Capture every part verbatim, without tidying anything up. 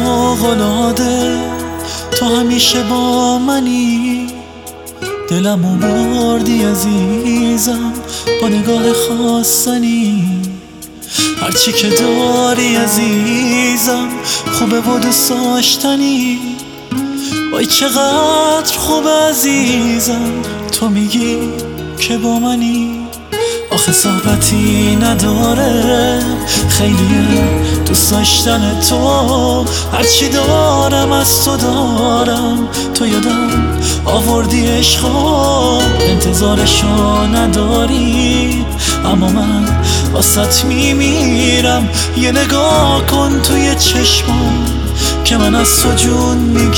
فوق‌العاده، تو همیشه با منی. دلمو بردی عزیزم با نگاه خواستنی. هرچی که داری عزیزم خوبه و دوست داشتنی. وای چقدر خوبه عزیزم تو میگی که با منی. آخه صحبتی نداره، خیلیه دوست داشتن تو. هرچی دارم از تو دارم، تو یادم آوردی عشقا. انتظارشو نداری اما من واسط میمیرم. یه نگاه کن توی چشمم که من از تو جون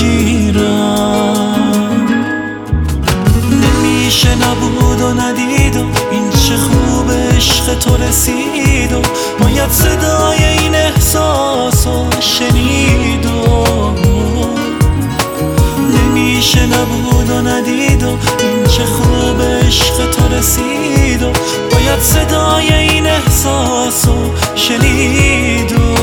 میگیرم. نمیشه نبود و ندید و این چه خوب عشق تو رسید. و باید صدای این احساس و شنید. و نمیشه نبود و ندید و این چه خوب عشق تو رسید. و باید صدای این احساس و شنید. و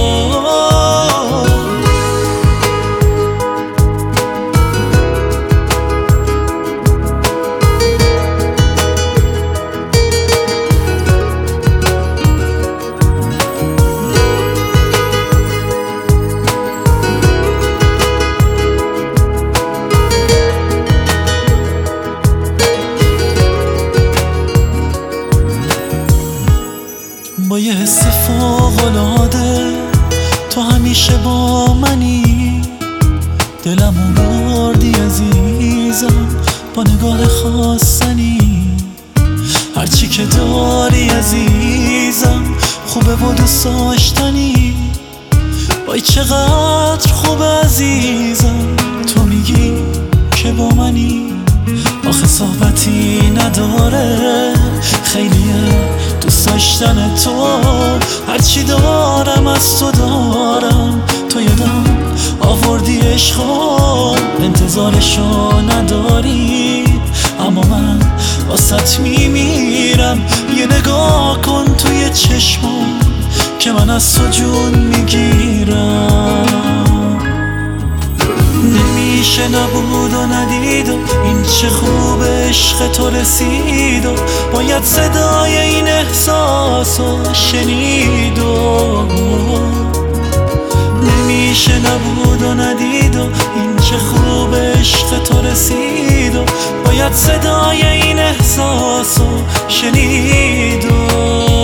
با یه حس فوق‌العاده، تو همیشه با منی. دلمو بردی عزیزم با نگاه خواستنی. هرچی که داری عزیزم خوبه و دوست داشتنی. وای چقدر خوبه عزیزم تو میگی که با منی. آخه صحبتی نداره، خیلیه دوست داشتن تو. هرچی دارم از تو دارم، تو یادم آوردی عشقا. انتظارشو نداری اما من واسط میمیرم. یه نگاه کن توی چشمم که من از تو جون میگیرم. نمیشه نبود و ندید و این چه خوب عشق تو رسید. و باید صدای این احساس و شنید. و نمیشه نبود و ندید و این چه خوب عشق تو رسید. و باید صدای این احساس و شنید. و